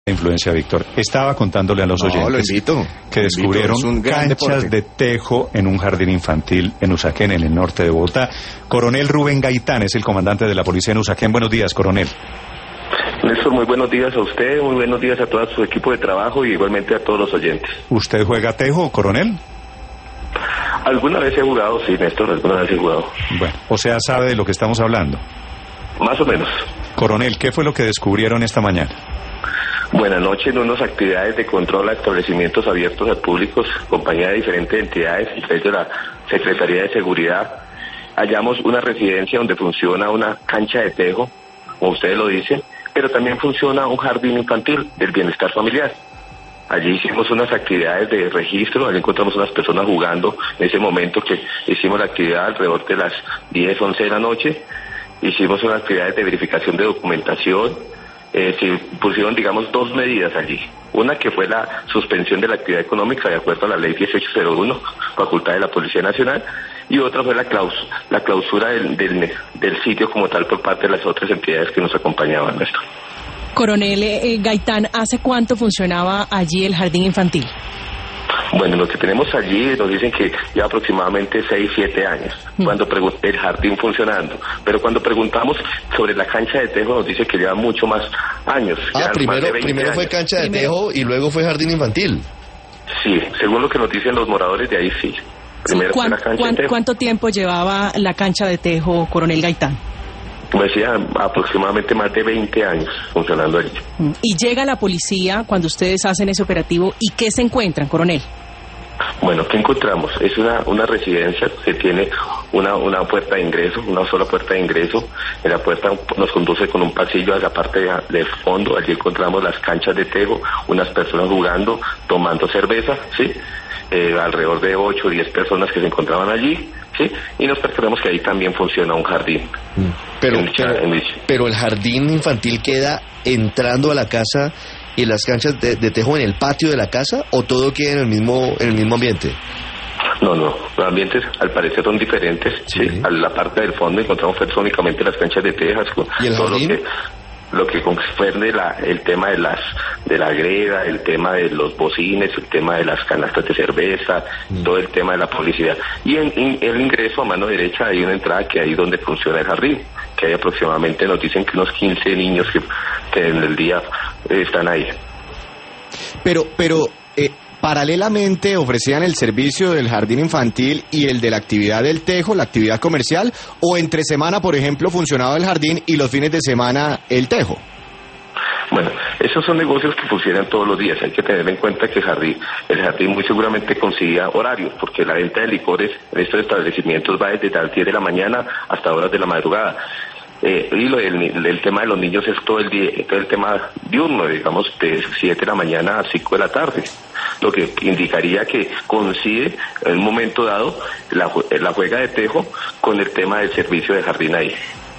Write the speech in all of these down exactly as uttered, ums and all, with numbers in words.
Influencia, Víctor. Estaba contándole a los no, oyentes lo invito. que descubrieron invito, canchas de tejo en un jardín infantil en Usaquén, en el norte de Bogotá. Coronel Rubén Gaitán es el comandante de la policía en Usaquén. Buenos días, coronel. Néstor, muy buenos días a usted, muy buenos días a todo su equipo de trabajo y igualmente a todos los oyentes. ¿Usted juega tejo, coronel? Alguna vez he jugado, sí, Néstor, alguna vez he jugado. Bueno, o sea, sabe de lo que estamos hablando. Más o menos. Coronel, ¿qué fue lo que descubrieron esta mañana? Buenas noches, en unas actividades de control a establecimientos abiertos al público, compañía de diferentes entidades, entre ellos la Secretaría de Seguridad, hallamos una residencia donde funciona una cancha de tejo, como ustedes lo dicen, pero también funciona un jardín infantil del bienestar familiar. Allí hicimos unas actividades de registro, allí encontramos unas personas jugando en ese momento que hicimos la actividad alrededor de las diez, once de la noche, hicimos unas actividades de verificación de documentación. Eh, se pusieron, digamos, dos medidas allí. Una que fue la suspensión de la actividad económica de acuerdo a la ley dieciocho cero uno, facultad de la Policía Nacional, y otra fue la, claus la clausura del, del, del sitio como tal por parte de las otras entidades que nos acompañaban. Esto. Coronel eh, Gaitán, ¿hace cuánto funcionaba allí el jardín infantil? Bueno, lo que tenemos allí nos dicen que lleva aproximadamente seis, siete años, mm. cuando el jardín funcionando. Pero cuando preguntamos sobre la cancha de tejo nos dice que lleva mucho más años. Ah, primero, más primero años. fue cancha de primero. tejo y luego fue jardín infantil. Sí, según lo que nos dicen los moradores de ahí, sí. Primero sí, fue la cancha de tejo. ¿Cuánto tiempo llevaba la cancha de tejo, coronel Gaitán? Como decía, aproximadamente más de veinte años funcionando allí. ¿Y llega la policía cuando ustedes hacen ese operativo? ¿Y qué se encuentran, coronel? Bueno, ¿qué encontramos? Es una una residencia que tiene una una puerta de ingreso, una sola puerta de ingreso. En la puerta nos conduce con un pasillo a la parte de, de fondo. Allí encontramos las canchas de tejo, unas personas jugando, tomando cerveza, ¿sí? Eh, alrededor de ocho o diez personas que se encontraban allí, ¿sí? Y nos percatamos que ahí también funciona un jardín. Pero, en dicha, pero, en dicha. pero el jardín infantil queda entrando a la casa y las canchas de, de tejo en el patio de la casa, ¿o todo queda en el mismo en el mismo ambiente? No, no, los ambientes al parecer son diferentes, sí. sí. A la parte del fondo encontramos únicamente las canchas de tejas. ¿Y el jardín? Lo que, lo que concerne la, el tema de las de la greda, el tema de los bocines, el tema de las canastas de cerveza, mm. todo el tema de la publicidad. Y en, en el ingreso a mano derecha hay una entrada que ahí donde funciona el jardín, que hay aproximadamente, nos dicen que unos quince niños que, que en el día eh, están ahí. Pero, pero eh, paralelamente ofrecían el servicio del jardín infantil y el de la actividad del tejo, la actividad comercial, o entre semana, por ejemplo, funcionaba el jardín y los fines de semana el tejo. Bueno, esos son negocios que funcionan todos los días. Hay que tener en cuenta que el jardín, el jardín muy seguramente consigue horarios, porque la venta de licores en estos establecimientos va desde las diez de la mañana hasta horas de la madrugada. Eh, y lo del, el tema de los niños es todo el día, todo el tema diurno, digamos, de siete de la mañana a cinco de la tarde. Lo que indicaría que coincide en un momento dado la, la juega de tejo con el tema del servicio de jardín ahí.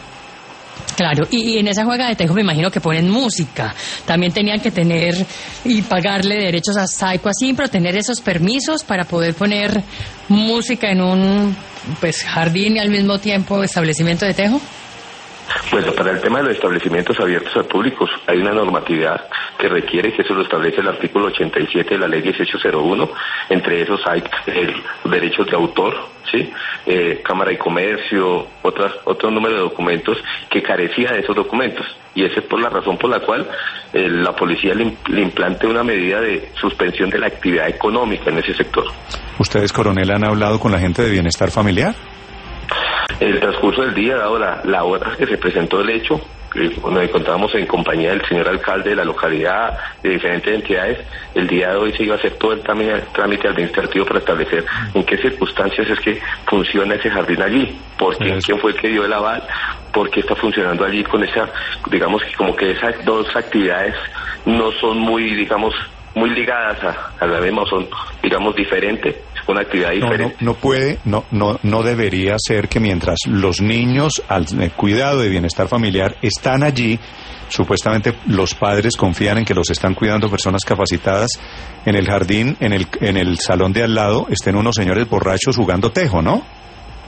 Claro, y, y en esa juega de tejo me imagino que ponen música. También tenían que tener y pagarle derechos a Saico así, pero tener esos permisos para poder poner música en un pues jardín y al mismo tiempo establecimiento de tejo. Bueno, para el tema de los establecimientos abiertos al público hay una normatividad que requiere, que eso lo establece el artículo ochenta y siete de la ley dieciocho cero uno, entre esos hay eh, derechos de autor, ¿sí? Eh, Cámara de Comercio, otras, otro número de documentos que carecía de esos documentos, y esa es por la razón por la cual eh, la policía le, le implante una medida de suspensión de la actividad económica en ese sector. ¿Ustedes, coronel, han hablado con la gente de bienestar familiar? El transcurso del día, dado la, la hora que se presentó el hecho, eh, nos encontramos en compañía del señor alcalde de la localidad, de diferentes entidades. El día de hoy se iba a hacer todo el trámite, trámite administrativo para establecer en qué circunstancias es que funciona ese jardín allí, por quién, quién fue el que dio el aval, por qué está funcionando allí con esa, digamos que como que esas dos actividades no son muy, digamos, muy ligadas a, a la misma, son, digamos, diferentes, una actividad diferente. No, no, no puede, no, no, no debería ser que mientras los niños al cuidado de bienestar familiar están allí, supuestamente los padres confían en que los están cuidando personas capacitadas, en el jardín, en el, en el salón de al lado, estén unos señores borrachos jugando tejo, ¿no?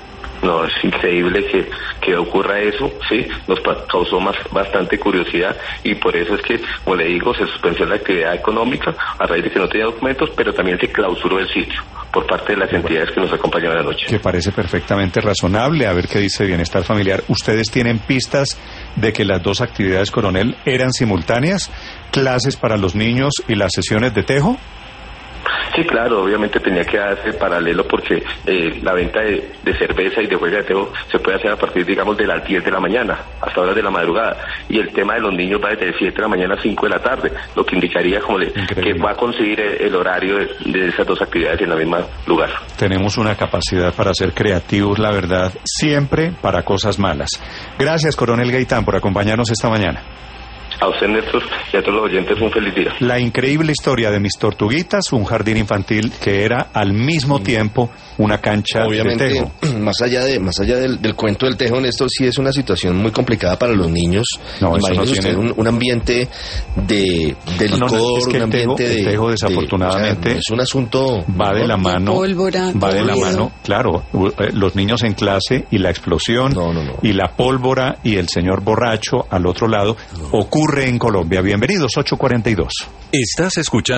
No, es increíble que, que ocurra eso, sí, nos pa- causó más, bastante curiosidad y por eso es que, como le digo, se suspendió la actividad económica a raíz de que no tenía documentos, pero también se clausuró el sitio por parte de las entidades que nos acompañaron anoche. Que parece perfectamente razonable, a ver qué dice Bienestar Familiar. ¿Ustedes tienen pistas de que las dos actividades, coronel, eran simultáneas? ¿Clases para los niños y las sesiones de tejo? Sí, claro, obviamente tenía que darse paralelo porque eh, la venta de, de cerveza y de juega de tejo se puede hacer a partir, digamos, de las diez de la mañana hasta horas de la madrugada. Y el tema de los niños va desde siete de la mañana a cinco de la tarde, lo que indicaría como le, que va a conseguir el, el horario de, de esas dos actividades en el mismo lugar. Tenemos una capacidad para ser creativos, la verdad, siempre para cosas malas. Gracias, coronel Gaitán, por acompañarnos esta mañana. A usted, Néstor, y a todos los oyentes, un feliz día. La increíble historia de Mis Tortuguitas, un jardín infantil que era al mismo tiempo una cancha Obviamente, de tejo. más allá de más allá del, del cuento del tejo, Néstor, sí es una situación muy complicada para los niños. No, eso Imagínese no tiene- usted un, un ambiente de, de No, no, licor, es que un el tejo- ambiente de... el tejo, de- desafortunadamente, o sea, es un asunto... Va de la mano, pólvora, va de la todo. mano, claro, u- eh, los niños en clase y la explosión No, no, no. y la pólvora y el señor borracho al otro lado ocurre en Colombia. Bienvenidos, ocho cuarenta y dos. Estás escuchando